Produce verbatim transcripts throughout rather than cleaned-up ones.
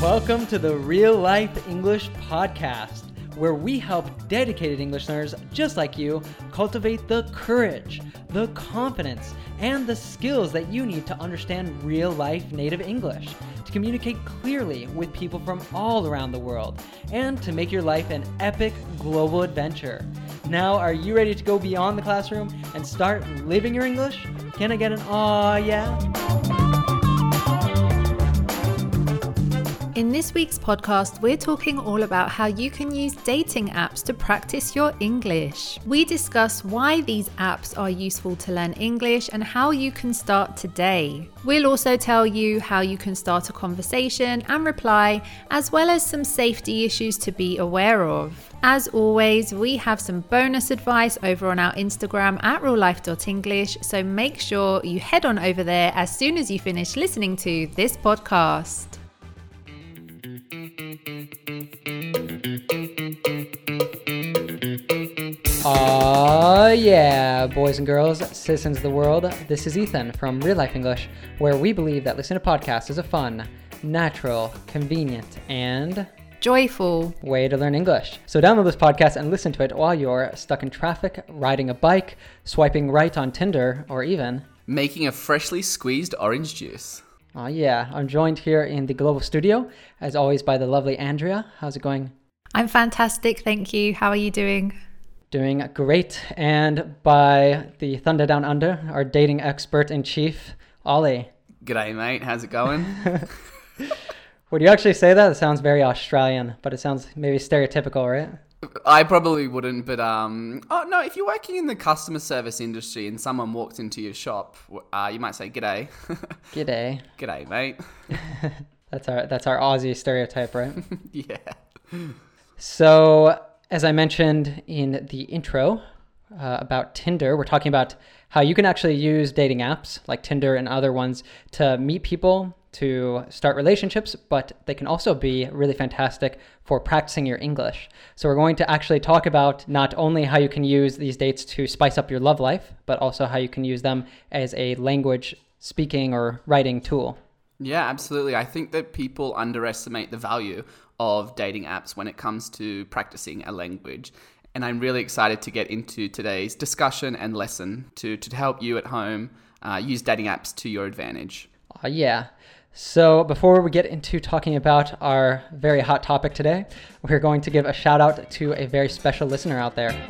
Welcome to the Real Life English Podcast, where we help dedicated English learners just like you cultivate the courage, the confidence, and the skills that you need to understand real-life native English, to communicate clearly with people from all around the world, and to make your life an epic global adventure. Now, are you ready to go beyond the classroom and start living your English? Can I get an aw yeah? In this week's podcast, we're talking all about how you can use dating apps to practice your English. We discuss why these apps are useful to learn English and how you can start today. We'll also tell you how you can start a conversation and reply, as well as some safety issues to be aware of. As always, we have some bonus advice over on our Instagram at real life dot english, so make sure you head on over there as soon as you finish listening to this podcast. Aw yeah, boys and girls, citizens of the world, this is Ethan from Real Life English, where we believe that listening to podcasts is a fun, natural, convenient, and joyful way to learn English. So download this podcast and listen to it while you're stuck in traffic, riding a bike, swiping right on Tinder, or even making a freshly squeezed orange juice. Oh yeah, I'm joined here in the Global Studio, as always, by the lovely Andrea. How's it going? I'm fantastic, thank you. How are you doing? Doing great. And by the Thunder Down Under, our dating expert-in-chief, Ollie. G'day, mate. How's it going? Would you actually say that? It sounds very Australian, but it sounds maybe stereotypical, right? I probably wouldn't, but um, oh no, if you're working in the customer service industry and someone walked into your shop, uh, you might say g'day. G'day. G'day, mate. That's our that's our Aussie stereotype, right? Yeah. So, as I mentioned in the intro uh, about Tinder, we're talking about how you can actually use dating apps like Tinder and other ones to meet people, to start relationships, but they can also be really fantastic for practicing your English. So we're going to actually talk about not only how you can use these dates to spice up your love life, but also how you can use them as a language speaking or writing tool. Yeah, absolutely. I think that people underestimate the value of dating apps when it comes to practicing a language. And I'm really excited to get into today's discussion and lesson to, to help you at home uh, use dating apps to your advantage. Uh, yeah. So before we get into talking about our very hot topic today, we're going to give a shout out to a very special listener out there.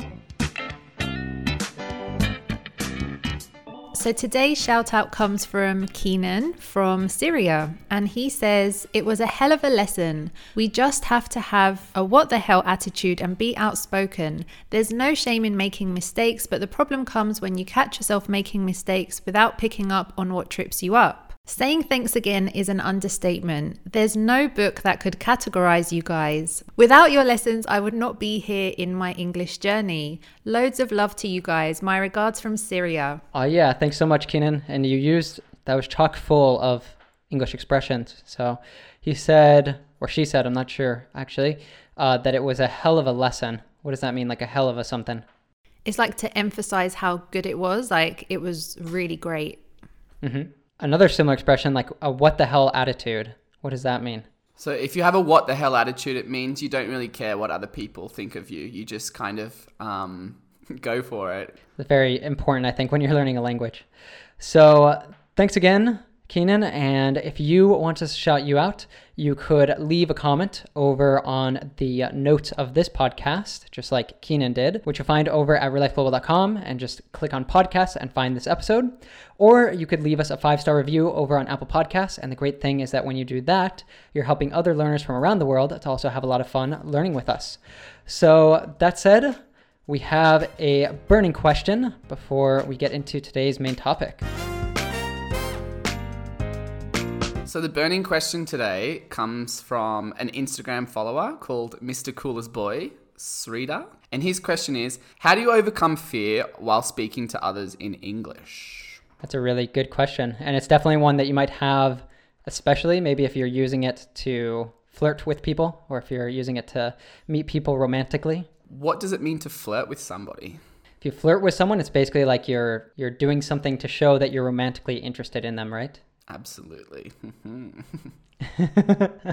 So today's shout out comes from Keenan from Syria, and he says, "It was a hell of a lesson. We just have to have a what the hell attitude and be outspoken. There's no shame in making mistakes, but the problem comes when you catch yourself making mistakes without picking up on what trips you up. Saying thanks again is an understatement. There's no book that could categorize you guys. Without your lessons, I would not be here in my English journey. Loads of love to you guys. My regards from Syria." Oh, uh, yeah. Thanks so much, Keenan. And you used, that was chock full of English expressions. So he said, or she said, I'm not sure actually, uh, that it was a hell of a lesson. What does that mean? Like a hell of a something? It's like to emphasize how good it was. Like it was really great. Mm-hmm. Another similar expression, like a what the hell attitude. What does that mean? So if you have a what the hell attitude, it means you don't really care what other people think of you. You just kind of um, go for it. It's very important, I think, when you're learning a language. So uh, thanks again, Keenan. And if you want us to shout you out, you could leave a comment over on the notes of this podcast, just like Keenan did, which you'll find over at real life global dot com, and just click on podcasts and find this episode. Or you could leave us a five-star review over on Apple Podcasts. And the great thing is that when you do that, you're helping other learners from around the world to also have a lot of fun learning with us. So that said, we have a burning question before we get into today's main topic. So the burning question today comes from an Instagram follower called Mister Coolest Boy, Srida. And his question is, how do you overcome fear while speaking to others in English? That's a really good question. And it's definitely one that you might have, especially maybe if you're using it to flirt with people or if you're using it to meet people romantically. What does it mean to flirt with somebody? If you flirt with someone, it's basically like you're you're doing something to show that you're romantically interested in them, right? Absolutely.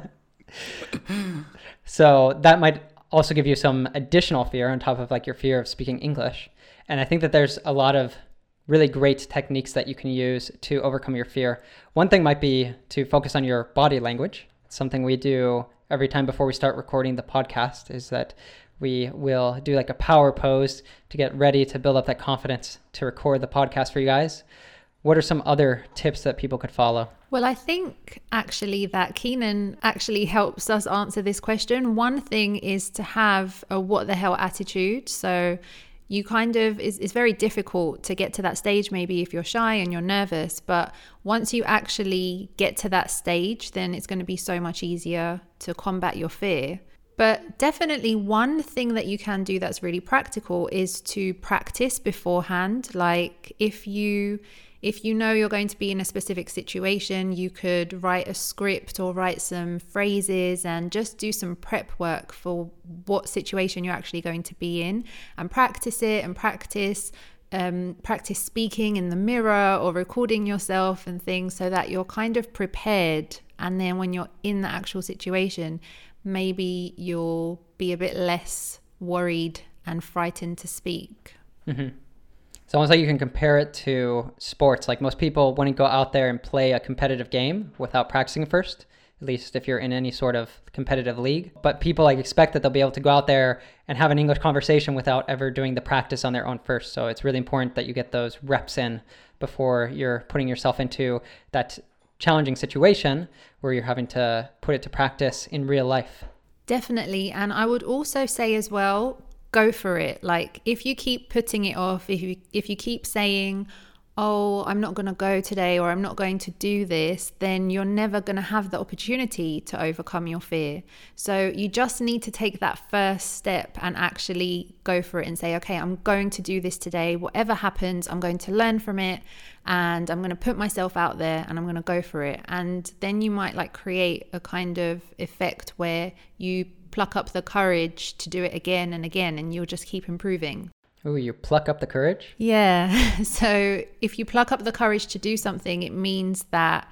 So that might also give you some additional fear on top of like your fear of speaking English. And I think that there's a lot of really great techniques that you can use to overcome your fear. One thing might be to focus on your body language. It's something we do every time before we start recording the podcast, is that we will do like a power pose to get ready to build up that confidence to record the podcast for you guys. What are some other tips that people could follow? Well, I think actually that Keenan actually helps us answer this question. One thing is to have a what the hell attitude. So you kind of, it's, it's very difficult to get to that stage maybe if you're shy and you're nervous, but once you actually get to that stage, then it's going to be so much easier to combat your fear. But definitely one thing that you can do that's really practical is to practice beforehand. Like if you if you know you're going to be in a specific situation, you could write a script or write some phrases and just do some prep work for what situation you're actually going to be in, and practice it and practice um, practice speaking in the mirror or recording yourself and things, so that you're kind of prepared. And then when you're in the actual situation, maybe you'll be a bit less worried and frightened to speak. Mm-hmm. It's almost like you can compare it to sports. Like most people wouldn't go out there and play a competitive game without practicing first, at least if you're in any sort of competitive league. But people like expect that they'll be able to go out there and have an English conversation without ever doing the practice on their own first. So it's really important that you get those reps in before you're putting yourself into that challenging situation where you're having to put it to practice in real life. Definitely. And I would also say as well, go for it. Like if you keep putting it off, if you if you keep saying, oh, I'm not going to go today, or I'm not going to do this, then you're never going to have the opportunity to overcome your fear. So you just need to take that first step and actually go for it and say, okay, I'm going to do this today. Whatever happens, I'm going to learn from it, and I'm going to put myself out there and I'm going to go for it. And then you might like create a kind of effect where you pluck up the courage to do it again and again, and you'll just keep improving. Ooh, you pluck up the courage? Yeah. So if you pluck up the courage to do something, it means that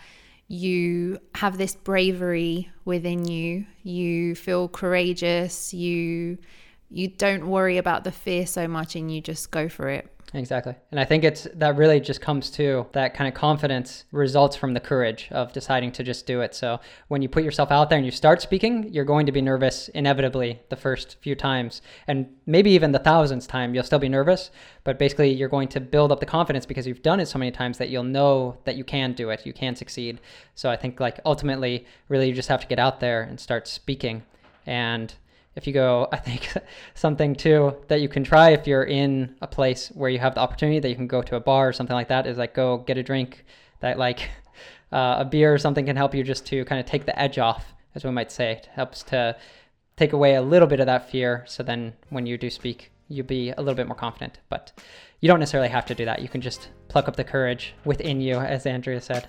you have this bravery within you. You feel courageous. You you don't worry about the fear so much, and you just go for it. Exactly. And I think it's that really just comes to that kind of confidence results from the courage of deciding to just do it. So when you put yourself out there and you start speaking, you're going to be nervous inevitably the first few times, and maybe even the thousandth time you'll still be nervous, but basically you're going to build up the confidence because you've done it so many times that you'll know that you can do it, you can succeed. So I think like ultimately really you just have to get out there and start speaking. And if you go, I think something too that you can try if you're in a place where you have the opportunity that you can go to a bar or something like that, is like go get a drink that like uh, a beer or something can help you just to kind of take the edge off, as we might say. It helps to take away a little bit of that fear. So then when you do speak, you'll be a little bit more confident. But you don't necessarily have to do that. You can just pluck up the courage within you, as Andrea said.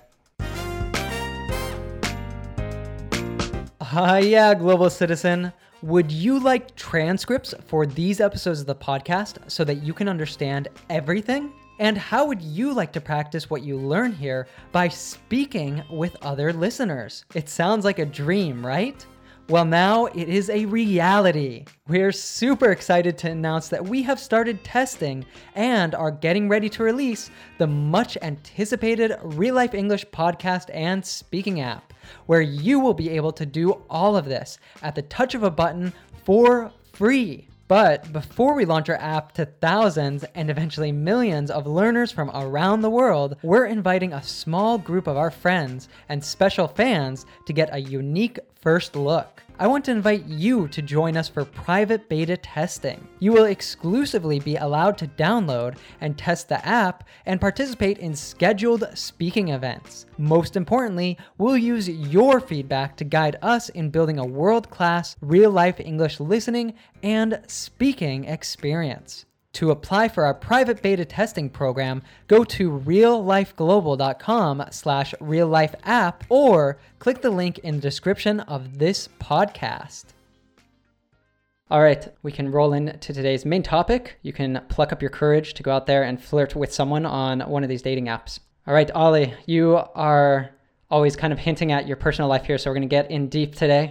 Ah, uh, yeah, global citizen. Would you like transcripts for these episodes of the podcast so that you can understand everything? And how would you like to practice what you learn here by speaking with other listeners? It sounds like a dream, right? Well, now it is a reality. We're super excited to announce that we have started testing and are getting ready to release the much anticipated Real Life English podcast and speaking app, where you will be able to do all of this at the touch of a button for free. But before we launch our app to thousands and eventually millions of learners from around the world, we're inviting a small group of our friends and special fans to get a unique first look. I want to invite you to join us for private beta testing. You will exclusively be allowed to download and test the app and participate in scheduled speaking events. Most importantly, we'll use your feedback to guide us in building a world-class real-life English listening and speaking experience. To apply for our private beta testing program, go to reallifeglobal.com slash reallifeapp or click the link in the description of this podcast. All right, we can roll into today's main topic. You can pluck up your courage to go out there and flirt with someone on one of these dating apps. All right, Ollie, you are always kind of hinting at your personal life here, so we're going to get in deep today.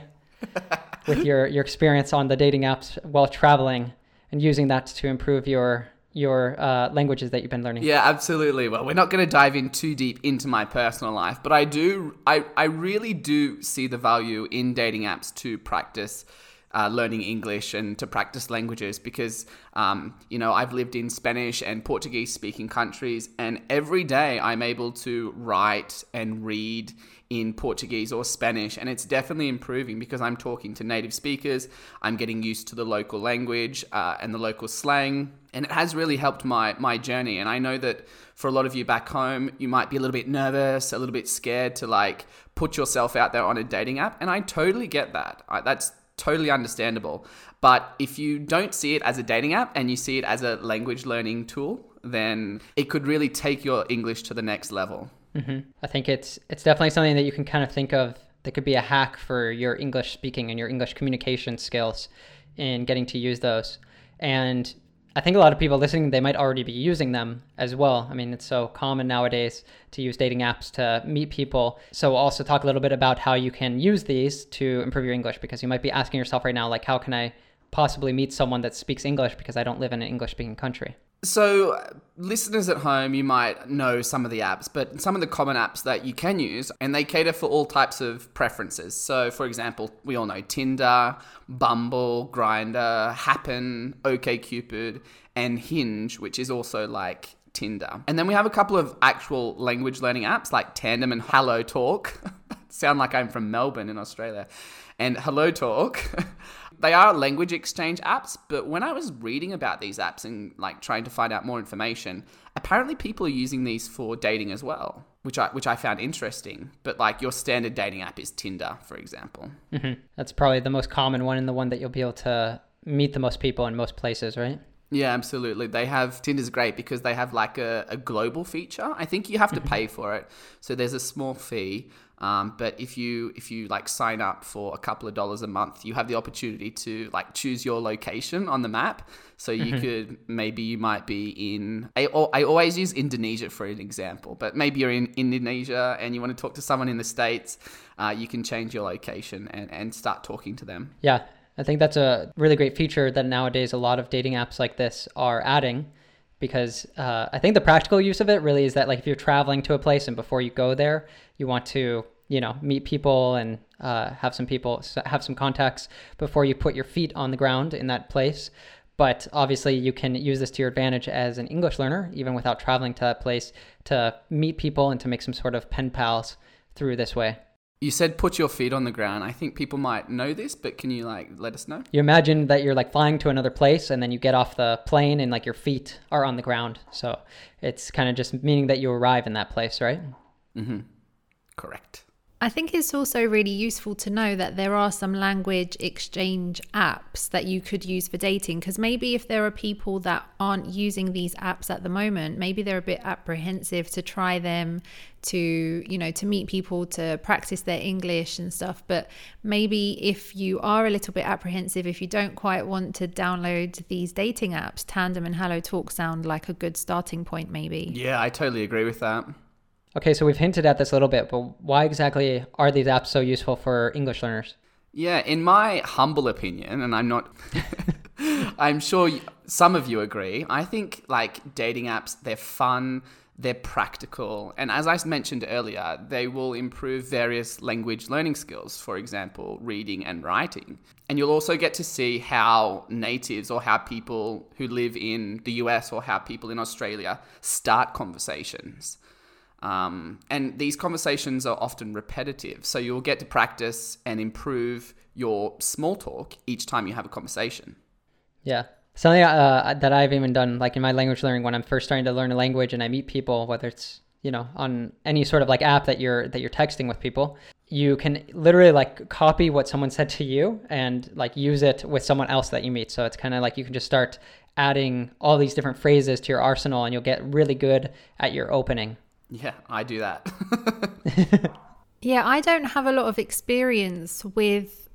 with your, your experience on the dating apps while traveling and using that to improve your your uh, languages that you've been learning. Yeah, absolutely. Well, we're not going to dive in too deep into my personal life, but I do, I, I really do see the value in dating apps to practice uh, learning English and to practice languages because, um, you know, I've lived in Spanish and Portuguese speaking countries, and every day I'm able to write and read in Portuguese or Spanish, and it's definitely improving because I'm talking to native speakers, I'm getting used to the local language uh, and the local slang, and it has really helped my my journey. And I know that for a lot of you back home, you might be a little bit nervous, a little bit scared to like put yourself out there on a dating app, and I totally get that. I, that's totally understandable. But if you don't see it as a dating app and you see it as a language learning tool, then it could really take your English to the next level. Mm-hmm. I think it's it's definitely something that you can kind of think of that could be a hack for your English speaking and your English communication skills in getting to use those. And I think a lot of people listening, they might already be using them as well. I mean, it's so common nowadays to use dating apps to meet people. So we'll also talk a little bit about how you can use these to improve your English, because you might be asking yourself right now, like, how can I possibly meet someone that speaks English because I don't live in an English-speaking country? So listeners at home, you might know some of the apps, but some of the common apps that you can use, and they cater for all types of preferences. So for example, we all know Tinder, Bumble, Grindr, Happen, OkCupid, and Hinge, which is also like Tinder. And then we have a couple of actual language learning apps like Tandem and Hello Talk. Sound like I'm from Melbourne in Australia. And Hello Talk. They are language exchange apps, but when I was reading about these apps and like trying to find out more information, apparently people are using these for dating as well, which I which I found interesting. But like your standard dating app is Tinder, for example. Mm-hmm. That's probably the most common one and the one that you'll be able to meet the most people in most places, right? Yeah, absolutely. They have, Tinder's great because they have like a, a global feature. I think you have to pay for it. So there's a small fee. Um, but if you if you like sign up for a couple of dollars a month, you have the opportunity to like choose your location on the map. So you mm-hmm. could, maybe you might be in, I, I always use Indonesia for an example, but maybe you're in Indonesia and you want to talk to someone in the States, uh, you can change your location and, and start talking to them. Yeah, I think that's a really great feature that nowadays a lot of dating apps like this are adding. Because uh, I think the practical use of it really is that, like, if you're traveling to a place and before you go there, you want to, you know, meet people and uh, have some people, have some contacts before you put your feet on the ground in that place. But obviously you can use this to your advantage as an English learner, even without traveling to that place, to meet people and to make some sort of pen pals through this way. You said put your feet on the ground. I think people might know this, but can you like let us know? You imagine that you're like flying to another place and then you get off the plane and like your feet are on the ground. So it's kind of just meaning that you arrive in that place, right? Mm-hmm. Correct. I think it's also really useful to know that there are some language exchange apps that you could use for dating, because maybe if there are people that aren't using these apps at the moment, maybe they're a bit apprehensive to try them, to, you know, to meet people, to practice their English and stuff. But maybe if you are a little bit apprehensive, if you don't quite want to download these dating apps, Tandem and Hello Talk sound like a good starting point maybe. Yeah, I totally agree with that. Okay, so we've hinted at this a little bit, but why exactly are these apps so useful for English learners? Yeah, in my humble opinion, and I'm not, I'm sure some of you agree, I think like dating apps, they're fun, they're practical, and as I mentioned earlier, they will improve various language learning skills, for example, reading and writing. And you'll also get to see how natives or how people who live in the U S or how people in Australia start conversations. Um, and these conversations are often repetitive, so you'll get to practice and improve your small talk each time you have a conversation. Yeah. Something uh, that I've even done, like in my language learning, when I'm first starting to learn a language and I meet people, whether it's, you know, on any sort of like app that you're that you're texting with people, you can literally like copy what someone said to you and like use it with someone else that you meet. So it's kind of like you can just start adding all these different phrases to your arsenal and you'll get really good at your opening. Yeah, I do that. Yeah, I don't have a lot of experience with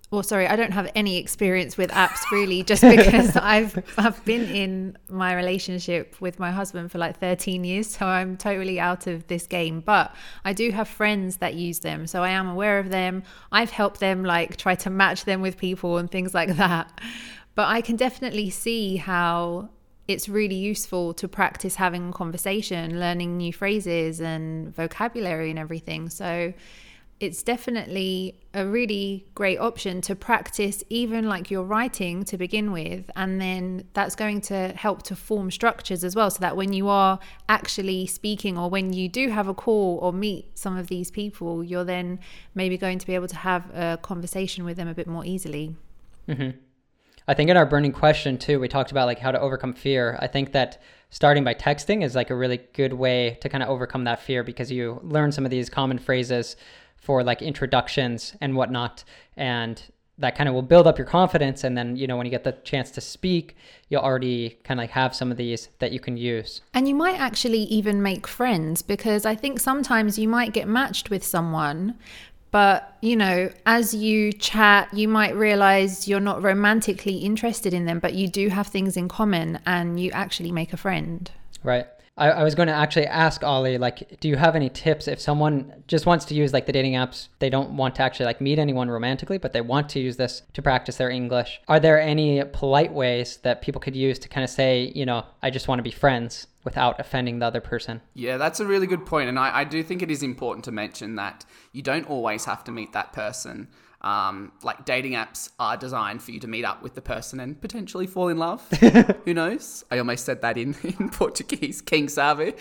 Well, sorry, I don't have any experience with apps really, just because I've I've been in my relationship with my husband for like thirteen years, so I'm totally out of this game. But I do have friends that use them, so I am aware of them. I've helped them like try to match them with people and things like that. But I can definitely see how it's really useful to practice having a conversation, learning new phrases and vocabulary and everything. So it's definitely a really great option to practice even like your writing to begin with, and then that's going to help to form structures as well, so that when you are actually speaking or when you do have a call or meet some of these people, you're then maybe going to be able to have a conversation with them a bit more easily. Mm-hmm. I think in our burning question too, we talked about like how to overcome fear. I think that starting by texting is like a really good way to kind of overcome that fear, because you learn some of these common phrases for like introductions and whatnot, and that kind of will build up your confidence. And then, you know, when you get the chance to speak, you'll already kind of like have some of these that you can use. And you might actually even make friends, because I think sometimes you might get matched with someone, but, you know, as you chat, you might realize you're not romantically interested in them, but you do have things in common and you actually make a friend. Right. I, I was going to actually ask Ollie, like, do you have any tips if someone just wants to use like the dating apps, they don't want to actually like meet anyone romantically, but they want to use this to practice their English? Are there any polite ways that people could use to kind of say, you know, I just want to be friends without offending the other person? Yeah, that's a really good point. And I, I do think it is important to mention that you don't always have to meet that person. Um, like dating apps are designed for you to meet up with the person and potentially fall in love. Who knows? I almost said that in, in Portuguese. Quem sabe?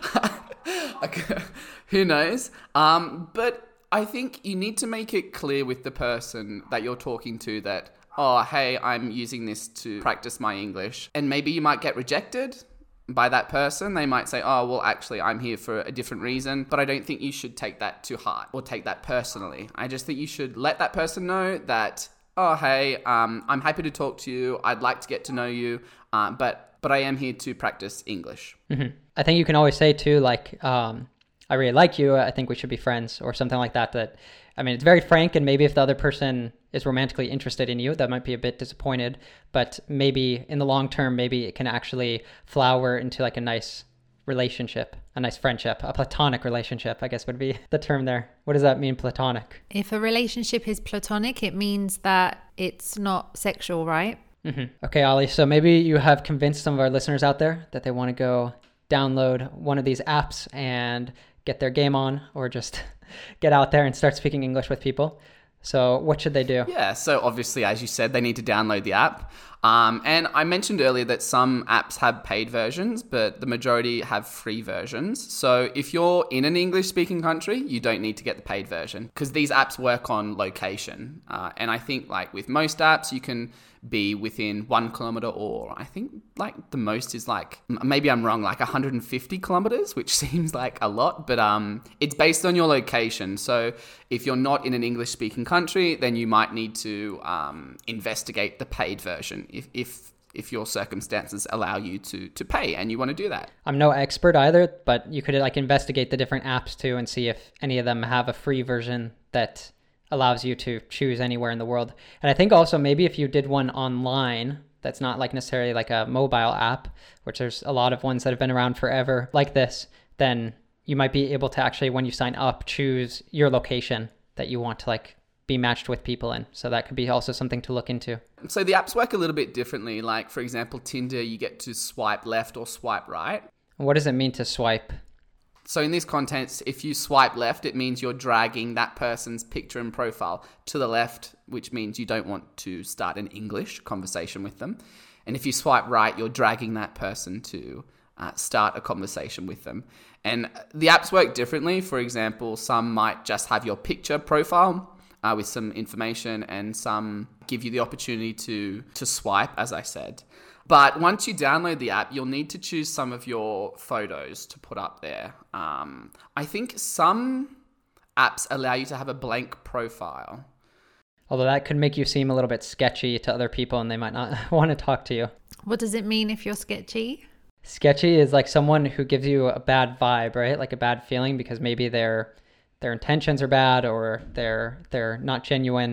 Who knows? Um, but I think you need to make it clear with the person that you're talking to that, oh, hey, I'm using this to practice my English. And maybe you might get rejected by that person. They might say, oh, well, actually, I'm here for a different reason. But I don't think you should take that to heart or take that personally. I just think you should let that person know that, oh, hey, um, I'm happy to talk to you. I'd like to get to know you. Um, but but I am here to practice English. Mm-hmm. I think you can always say too, like, um, I really like you. I think we should be friends, or something like that. That, I mean, it's very frank, and maybe if the other person is romantically interested in you, that might be a bit disappointed, but maybe in the long term, maybe it can actually flower into like a nice relationship, a nice friendship, a platonic relationship, I guess would be the term there. What does that mean, platonic? If a relationship is platonic, it means that it's not sexual, right? Mm-hmm. Okay, Ollie, so maybe you have convinced some of our listeners out there that they want to go download one of these apps and get their game on, or just get out there and start speaking English with people. So what should they do? Yeah, so obviously, as you said, they need to download the app. Um, and I mentioned earlier that some apps have paid versions, but the majority have free versions. So if you're in an English-speaking country, you don't need to get the paid version, because these apps work on location. Uh, and I think like with most apps, you can be within one kilometer, or I think like the most is like, maybe I'm wrong, like one hundred fifty kilometers, which seems like a lot, but um, it's based on your location. So if you're not in an English speaking country, then you might need to um, investigate the paid version if, if if your circumstances allow you to to pay and you want to do that. I'm no expert either, but you could like investigate the different apps too and see if any of them have a free version that allows you to choose anywhere in the world. And I think also maybe if you did one online that's not like necessarily like a mobile app, which there's a lot of ones that have been around forever like this, then you might be able to actually, when you sign up, choose your location that you want to like be matched with people in. So that could be also something to look into. So the apps work a little bit differently. Like for example, Tinder, you get to swipe left or swipe right. What does it mean to swipe? So in this context, if you swipe left, it means you're dragging that person's picture and profile to the left, which means you don't want to start an English conversation with them. And if you swipe right, you're dragging that person to uh, start a conversation with them. And the apps work differently. For example, some might just have your picture profile uh, with some information, and some give you the opportunity to, to swipe, as I said. But once you download the app, you'll need to choose some of your photos to put up there. Um, I think some apps allow you to have a blank profile. Although that could make you seem a little bit sketchy to other people and they might not want to talk to you. What does it mean if you're sketchy? Sketchy is like someone who gives you a bad vibe, right? Like a bad feeling because maybe their their intentions are bad, or they're they're not genuine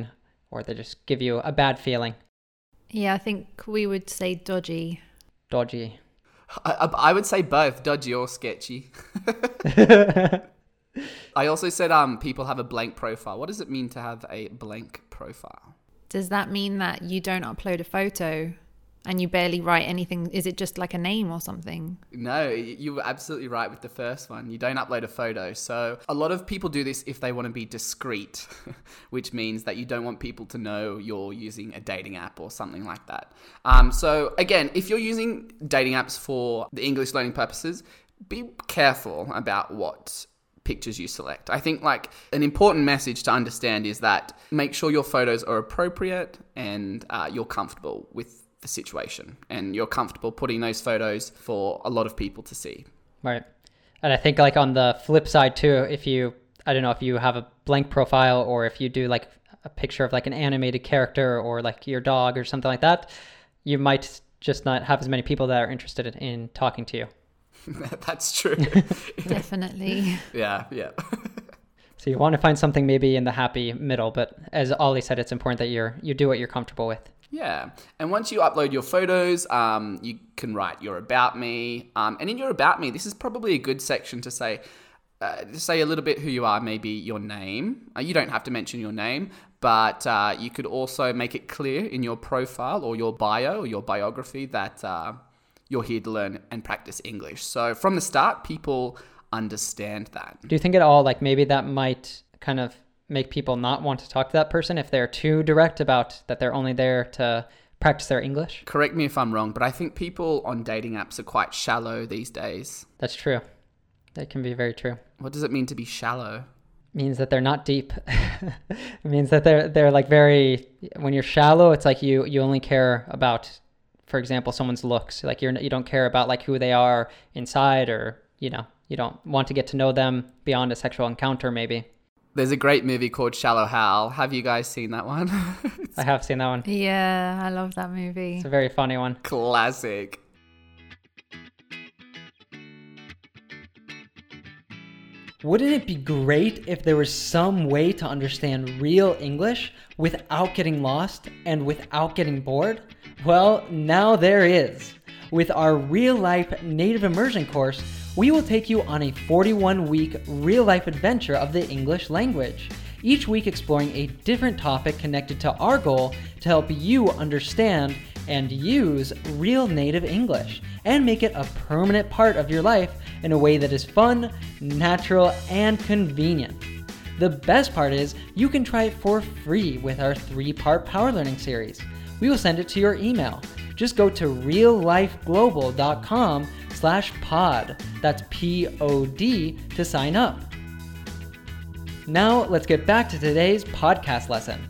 or they just give you a bad feeling. Yeah, I think we would say dodgy. Dodgy. I, I I would say both, dodgy or sketchy. I also said um people have a blank profile. What does it mean to have a blank profile? Does that mean that you don't upload a photo and you barely write anything? Is it just like a name or something? No, you were absolutely right with the first one. You don't upload a photo. So a lot of people do this if they want to be discreet, which means that you don't want people to know you're using a dating app or something like that. Um, so again, if you're using dating apps for the English learning purposes, be careful about what pictures you select. I think like an important message to understand is that make sure your photos are appropriate and uh, you're comfortable with the situation and you're comfortable putting those photos for a lot of people to see. Right. And I think like on the flip side too, if you, I don't know if you have a blank profile or if you do like a picture of like an animated character or like your dog or something like that, you might just not have as many people that are interested in talking to you. That's true. Definitely. Yeah, yeah. So you want to find something maybe in the happy middle, but as Ollie said, it's important that you're you do what you're comfortable with. Yeah. And once you upload your photos, um, you can write your about me. Um, and in your about me, this is probably a good section to say, uh, to say a little bit who you are, maybe your name. Uh, you don't have to mention your name, but uh, you could also make it clear in your profile or your bio or your biography that uh, you're here to learn and practice English. So from the start, people understand that. Do you think at all like maybe that might kind of make people not want to talk to that person if they're too direct about that they're only there to practice their English? Correct me if I'm wrong, but I think people on dating apps are quite shallow these days. That's true. That can be very true. What does it mean to be shallow? It means that they're not deep. It means that they're they're like very, when you're shallow, it's like you you only care about, for example, someone's looks. Like you're you don't care about like who they are inside, or you know, you don't want to get to know them beyond a sexual encounter maybe. There's a great movie called Shallow Hal. Have you guys seen that one? I have seen that one. Yeah, I love that movie. It's a very funny one. Classic. Wouldn't it be great if there was some way to understand real English without getting lost and without getting bored? Well, now there is. With our real-life native immersion course, we will take you on a forty-one week real-life adventure of the English language, each week exploring a different topic connected to our goal to help you understand and use real native English and make it a permanent part of your life in a way that is fun, natural, and convenient. The best part is you can try it for free with our three-part Power Learning series. We will send it to your email. Just go to reallifeglobal.com slash pod. That's P O D to sign up. Now let's get back to today's podcast lesson.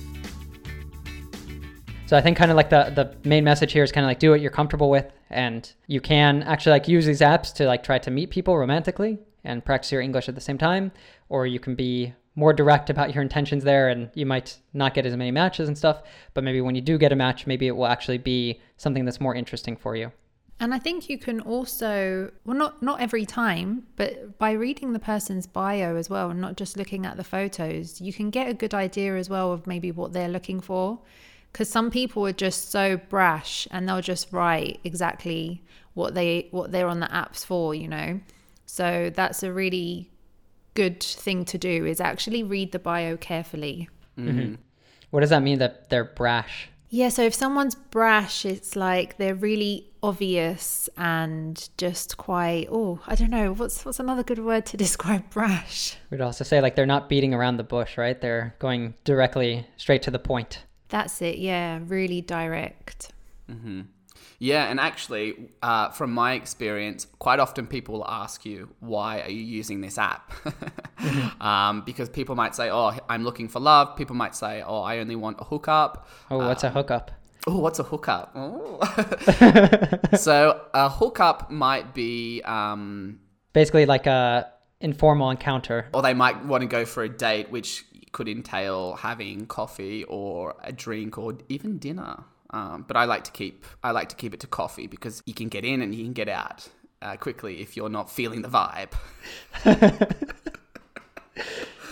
So I think kind of like the, the main message here is kind of like do what you're comfortable with, and you can actually like use these apps to like try to meet people romantically and practice your English at the same time, or you can be more direct about your intentions there and you might not get as many matches and stuff, but maybe when you do get a match, maybe it will actually be something that's more interesting for you. And I think you can also, well, not not every time, but by reading the person's bio as well, and not just looking at the photos, you can get a good idea as well of maybe what they're looking for. Because some people are just so brash and they'll just write exactly what they what they're on the apps for, you know. So that's a really good thing to do, is actually read the bio carefully. Mm-hmm. What does that mean that they're brash? Yeah, so if someone's brash, it's like they're really obvious and just quite, oh, I don't know, what's what's another good word to describe brash? We'd also say like they're not beating around the bush, right? They're going directly straight to the point. That's it, yeah, really direct. Mm-hmm. Yeah, and actually, uh, from my experience, quite often people ask you, why are you using this app? mm-hmm. um, because people might say, oh, I'm looking for love. People might say, oh, I only want a hookup. Oh, what's um, a hookup? Oh, what's a hookup? Oh. So a hookup might be... Um, basically like a informal encounter. Or they might want to go for a date, which could entail having coffee or a drink or even dinner. Um, but I like to keep I like to keep it to coffee because you can get in and you can get out uh, quickly if you're not feeling the vibe.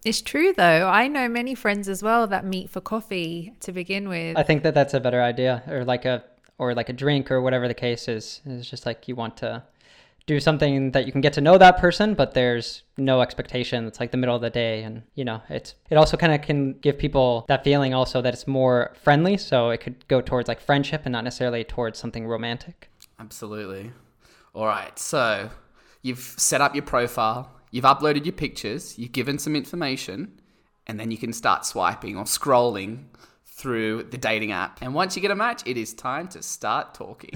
It's true, though. I know many friends as well that meet for coffee to begin with. I think that that's a better idea, or like a or like a drink or whatever the case is. It's just like you want to do something that you can get to know that person, but there's no expectation. It's like the middle of the day, and you know, it's it also kind of can give people that feeling also that it's more friendly, so it could go towards like friendship and not necessarily towards something romantic. Absolutely. All right, so you've set up your profile, you've uploaded your pictures, you've given some information, and then you can start swiping or scrolling through the dating app. And once you get a match, it is time to start talking.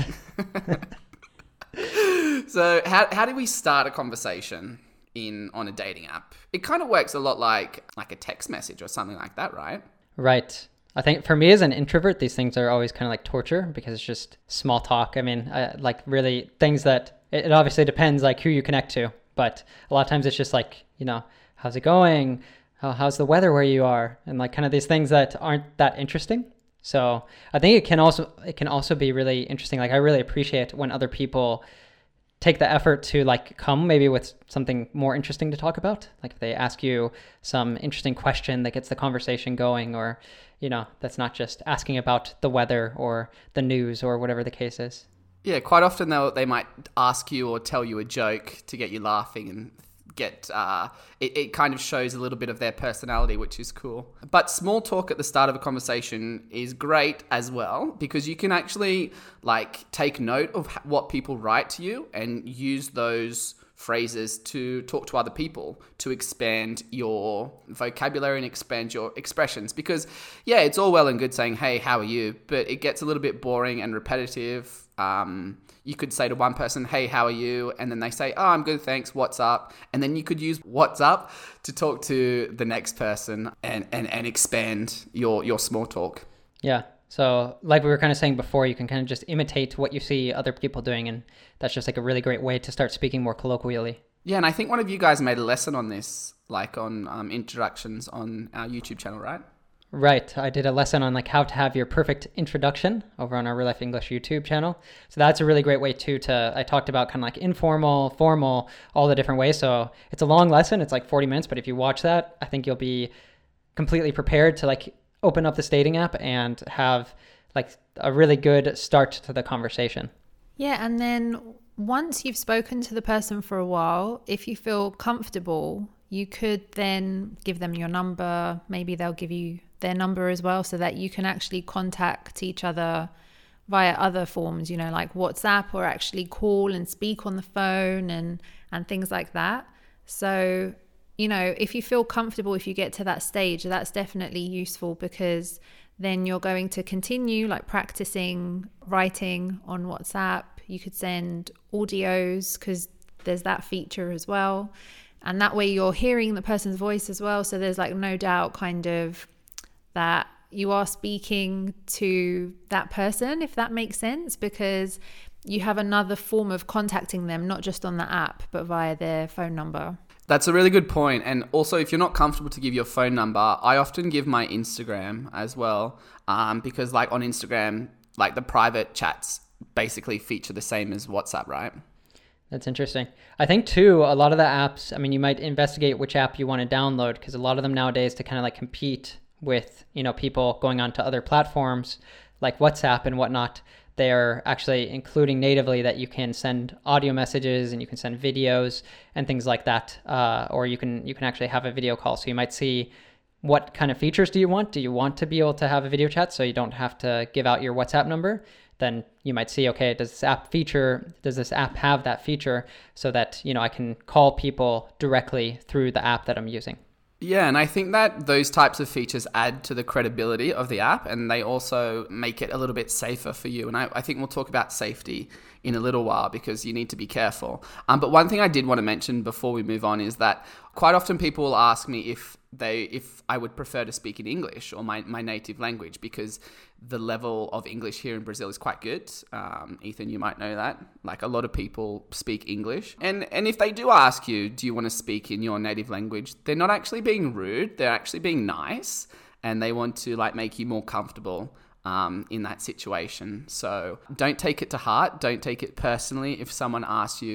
So how how do we start a conversation in on a dating app? It kind of works a lot like like a text message or something like that, right? Right. I think for me as an introvert, these things are always kind of like torture because it's just small talk. I mean, I, like really things that it, it obviously depends like who you connect to, but a lot of times it's just like, you know, how's it going? How, how's the weather where you are? And like kind of these things that aren't that interesting. So I think it can also it can also be really interesting. Like I really appreciate when other people take the effort to like come maybe with something more interesting to talk about. Like if they ask you some interesting question that gets the conversation going, or, you know, that's not just asking about the weather or the news or whatever the case is. Yeah, quite often they they might ask you or tell you a joke to get you laughing and get uh, it, it kind of shows a little bit of their personality, which is cool. But small talk at the start of a conversation is great as well, because you can actually like take note of what people write to you and use those phrases to talk to other people, to expand your vocabulary and expand your expressions. Because yeah, it's all well and good saying, hey, how are you? But it gets a little bit boring and repetitive. Um, you could say to one person, hey, how are you? And then they say, oh, I'm good, thanks, what's up? And then you could use what's up to talk to the next person and, and, and expand your, your small talk. Yeah. So like we were kind of saying before, you can kind of just imitate what you see other people doing. And that's just like a really great way to start speaking more colloquially. Yeah. And I think one of you guys made a lesson on this, like on um, introductions on our YouTube channel, right? Right. I did a lesson on like how to have your perfect introduction over on our Real Life English YouTube channel. So that's a really great way too to, I talked about kind of like informal, formal, all the different ways. So it's a long lesson. It's like forty minutes, but if you watch that, I think you'll be completely prepared to like open up this dating app and have like a really good start to the conversation. Yeah. And then once you've spoken to the person for a while, if you feel comfortable, you could then give them your number. Maybe they'll give you their number as well, so that you can actually contact each other via other forms, you know, like WhatsApp, or actually call and speak on the phone and, and things like that. So, you know, if you feel comfortable, if you get to that stage, that's definitely useful, because then you're going to continue like practicing writing on WhatsApp. You could send audios because there's that feature as well. And that way you're hearing the person's voice as well. So there's like no doubt kind of that you are speaking to that person, if that makes sense, because you have another form of contacting them, not just on the app, but via their phone number. That's a really good point. And also, if you're not comfortable to give your phone number, I often give my Instagram as well, um, because like on Instagram, like the private chats basically feature the same as WhatsApp, right? That's interesting. I think too, a lot of the apps, I mean, you might investigate which app you want to download, because a lot of them nowadays, to kind of like compete with, you know, people going on to other platforms like WhatsApp and whatnot, they're actually including natively that you can send audio messages and you can send videos and things like that. Uh, or you can you can actually have a video call. So you might see what kind of features do you want? Do you want to be able to have a video chat so you don't have to give out your WhatsApp number? Then you might see, okay, does this app feature, does this app have that feature so that, you know, I can call people directly through the app that I'm using? Yeah, and I think that those types of features add to the credibility of the app, and they also make it a little bit safer for you. And I, I think we'll talk about safety in a little while, because you need to be careful. Um, but one thing I did want to mention before we move on is that quite often people will ask me if they if I would prefer to speak in English or my, my native language, because the level of English here in Brazil is quite good. Um, Ethan, you might know that. Like a lot of people speak English. And and if they do ask you, do you want to speak in your native language? They're not actually being rude. They're actually being nice. And they want to like make you more comfortable um, in that situation. So don't take it to heart. Don't take it personally if someone asks you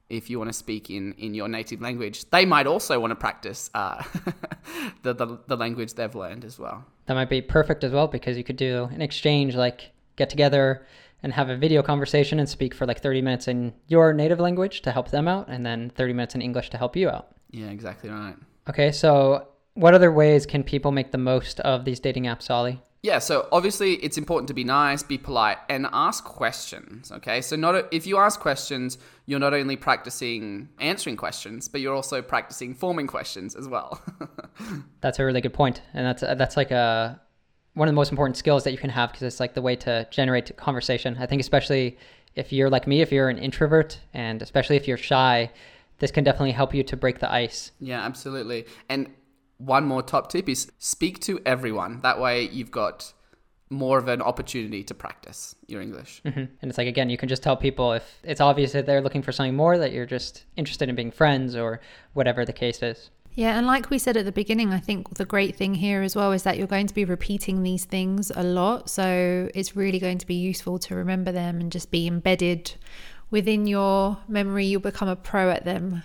if you want to speak in, in your native language, they might also want to practice uh, the, the the language they've learned as well. That might be perfect as well, because you could do an exchange, like get together and have a video conversation and speak for like thirty minutes in your native language to help them out, and then thirty minutes in English to help you out. Yeah, exactly right. Okay, so what other ways can people make the most of these dating apps, Ollie? Yeah, so obviously it's important to be nice, be polite, and ask questions, okay? So not if you ask questions, you're not only practicing answering questions, but you're also practicing forming questions as well. That's a really good point. And that's that's like a one of the most important skills that you can have, because it's like the way to generate conversation. I think especially if you're like me, if you're an introvert, and especially if you're shy, this can definitely help you to break the ice. Yeah, absolutely. And one more top tip is speak to everyone. That way you've got more of an opportunity to practice your English. Mm-hmm. And it's like, again, you can just tell people if it's obvious that they're looking for something more, that you're just interested in being friends or whatever the case is. Yeah, and like we said at the beginning, I think the great thing here as well is that you're going to be repeating these things a lot. So it's really going to be useful to remember them and just be embedded within your memory. You'll become a pro at them.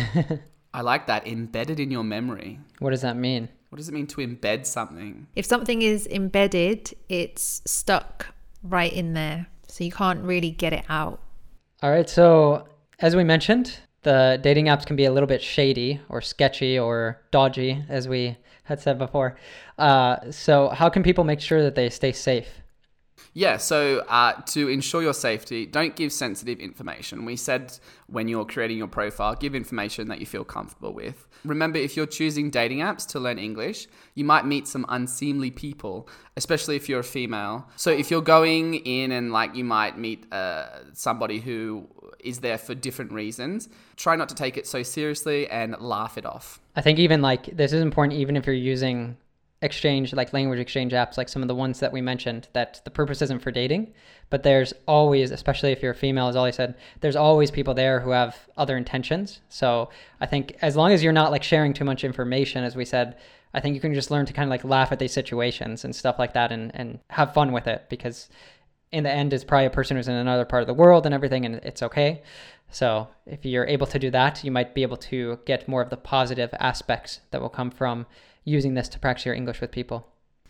I like that, embedded in your memory. What does that mean? What does it mean to embed something? If something is embedded, it's stuck right in there. So you can't really get it out. All right. So as we mentioned, the dating apps can be a little bit shady or sketchy or dodgy, as we had said before. Uh, so how can people make sure that they stay safe? Yeah, so uh, to ensure your safety, don't give sensitive information. We said when you're creating your profile, give information that you feel comfortable with. Remember, if you're choosing dating apps to learn English, you might meet some unseemly people, especially if you're a female. So if you're going in and like you might meet uh, somebody who is there for different reasons, try not to take it so seriously and laugh it off. I think even like this is important, even if you're using exchange, like language exchange apps, like some of the ones that we mentioned, that the purpose isn't for dating, but there's always, especially if you're a female, as Ollie said, there's always people there who have other intentions. So I think as long as you're not like sharing too much information, as we said, I think you can just learn to kind of like laugh at these situations and stuff like that, and, and have fun with it, because in the end, it's probably a person who's in another part of the world and everything, and it's okay. So if you're able to do that, you might be able to get more of the positive aspects that will come from using this to practice your English with people.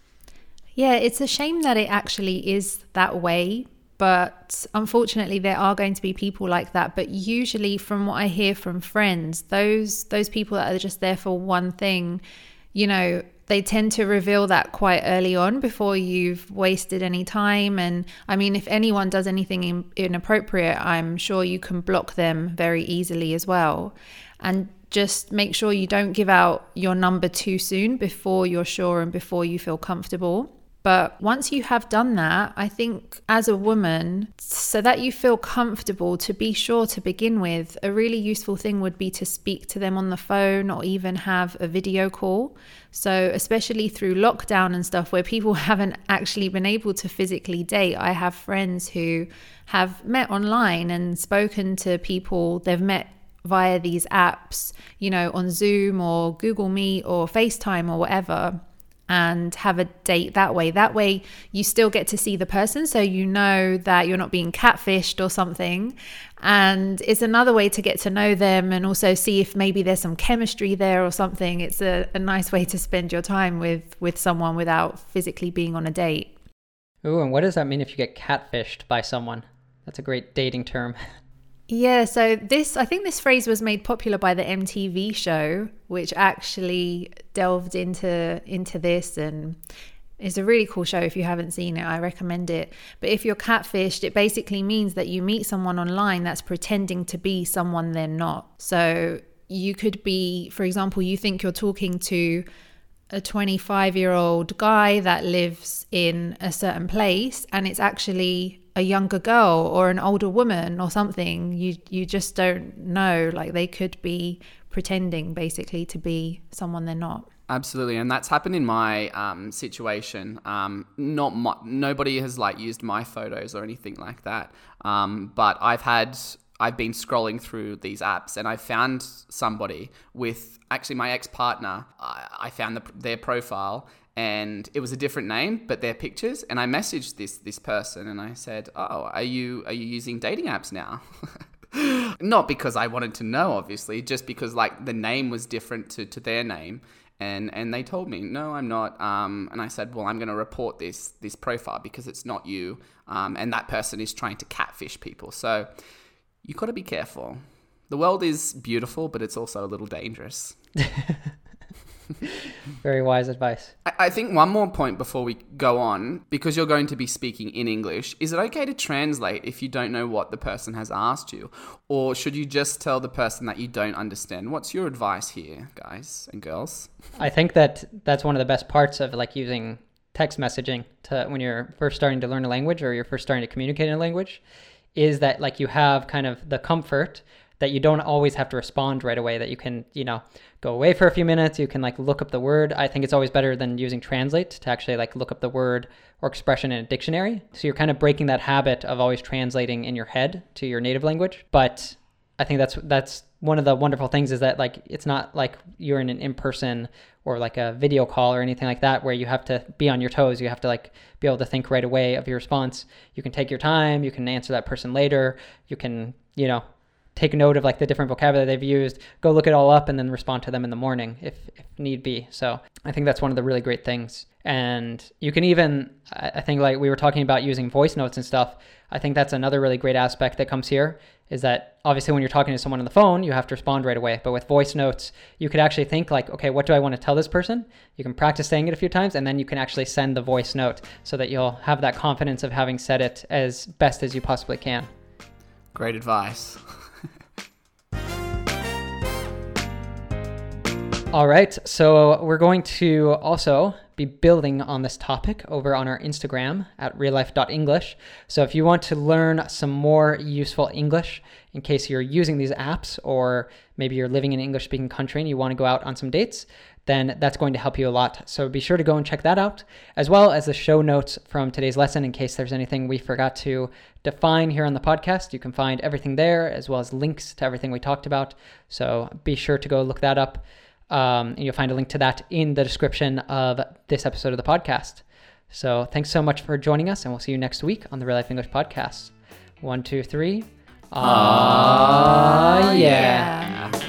Yeah, it's a shame that it actually is that way, but unfortunately there are going to be people like that. But usually, from what I hear from friends, those those people that are just there for one thing, you know, they tend to reveal that quite early on before you've wasted any time. And I mean, if anyone does anything in, inappropriate, I'm sure you can block them very easily as well. And just make sure you don't give out your number too soon before you're sure and before you feel comfortable. But once you have done that, I think as a woman, so that you feel comfortable, to be sure to begin with, a really useful thing would be to speak to them on the phone or even have a video call. So especially through lockdown and stuff where people haven't actually been able to physically date, I have friends who have met online and spoken to people they've met via these apps, you know, on Zoom or Google Meet or FaceTime or whatever, and have a date that way. That way you still get to see the person, so you know that you're not being catfished or something. And it's another way to get to know them and also see if maybe there's some chemistry there or something. It's a, a nice way to spend your time with, with someone without physically being on a date. Ooh, and what does that mean if you get catfished by someone? That's a great dating term. Yeah, so this, I think this phrase was made popular by the M T V show, which actually delved into into this, and it's a really cool show. If you haven't seen it, I recommend it. But if you're catfished, it basically means that you meet someone online that's pretending to be someone they're not. So you could be, for example, you think you're talking to a twenty-five-year-old guy that lives in a certain place, and it's actually a younger girl or an older woman or something. You you just don't know. Like, they could be pretending basically to be someone they're not. Absolutely, and that's happened in my um, situation. Um, not my, nobody has like used my photos or anything like that. Um, but I've had I've been scrolling through these apps, and I found somebody with actually my ex-partner. I, I found the, their profile, and it was a different name, but their pictures. And I messaged this this person, and I said, "Oh, are you are you using dating apps now?" Not because I wanted to know, obviously, just because like the name was different to, to their name. And and they told me, no, I'm not. Um, and I said, well, I'm going to report this this profile because it's not you. Um, and that person is trying to catfish people. So you got to be careful. The world is beautiful, but it's also a little dangerous. Very wise advice. I, I think one more point before we go on, because you're going to be speaking in English, is it okay to translate if you don't know what the person has asked you? Or should you just tell the person that you don't understand? What's your advice here, guys and girls? I think that that's one of the best parts of like using text messaging to when you're first starting to learn a language or you're first starting to communicate in a language, is that like you have kind of the comfort that you don't always have to respond right away, that you can, you know, go away for a few minutes, you can like look up the word. I think it's always better than using Translate to actually like look up the word or expression in a dictionary. So you're kind of breaking that habit of always translating in your head to your native language. But I think that's that's one of the wonderful things is that like it's not like you're in an in-person or like a video call or anything like that where you have to be on your toes. You have to like be able to think right away of your response. You can take your time, you can answer that person later, you can, you know, take note of like the different vocabulary they've used, go look it all up and then respond to them in the morning if, if need be. So I think that's one of the really great things. And you can even, I think like we were talking about using voice notes and stuff. I think that's another really great aspect that comes here is that obviously when you're talking to someone on the phone, you have to respond right away. But with voice notes, you could actually think like, okay, what do I want to tell this person? You can practice saying it a few times and then you can actually send the voice note so that you'll have that confidence of having said it as best as you possibly can. Great advice. All right, so we're going to also be building on this topic over on our Instagram at real life dot english. So if you want to learn some more useful English in case you're using these apps or maybe you're living in an English-speaking country and you want to go out on some dates, then that's going to help you a lot. So be sure to go and check that out, as well as the show notes from today's lesson in case there's anything we forgot to define here on the podcast. You can find everything there, as well as links to everything we talked about. So be sure to go look that up. Um, and you'll find a link to that in the description of this episode of the podcast. So thanks so much for joining us, and we'll see you next week on the Real Life English Podcast. One, two, three. Ah, yeah. yeah.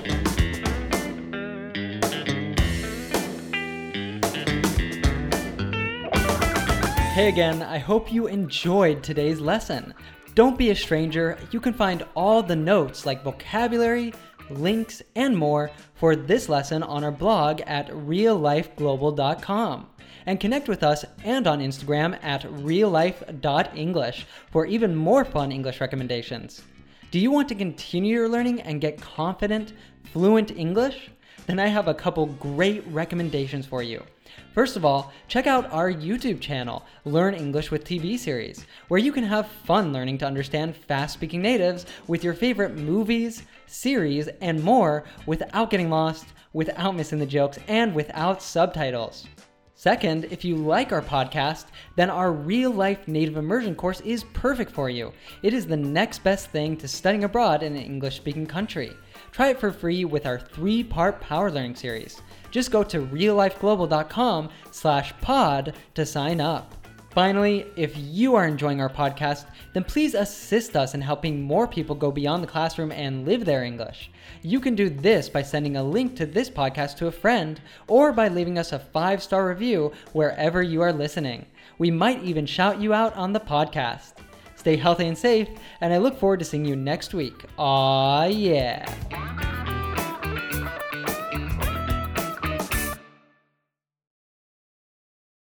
Hey again, I hope you enjoyed today's lesson. Don't be a stranger. You can find all the notes like vocabulary, links, and more for this lesson on our blog at real life global dot com. And connect with us and on Instagram at real life dot english for even more fun English recommendations. Do you want to continue your learning and get confident, fluent English? Then I have a couple great recommendations for you. First of all, check out our YouTube channel, Learn English with T V Series, where you can have fun learning to understand fast-speaking natives with your favorite movies, series, and more without getting lost, without missing the jokes, and without subtitles. Second, if you like our podcast, then our real-life native immersion course is perfect for you. It is the next best thing to studying abroad in an English-speaking country. Try it for free with our three-part Power Learning series. Just go to real life global dot com slash pod to sign up. Finally, if you are enjoying our podcast, then please assist us in helping more people go beyond the classroom and live their English. You can do this by sending a link to this podcast to a friend or by leaving us a five-star review wherever you are listening. We might even shout you out on the podcast. Stay healthy and safe, and I look forward to seeing you next week. Aw, yeah.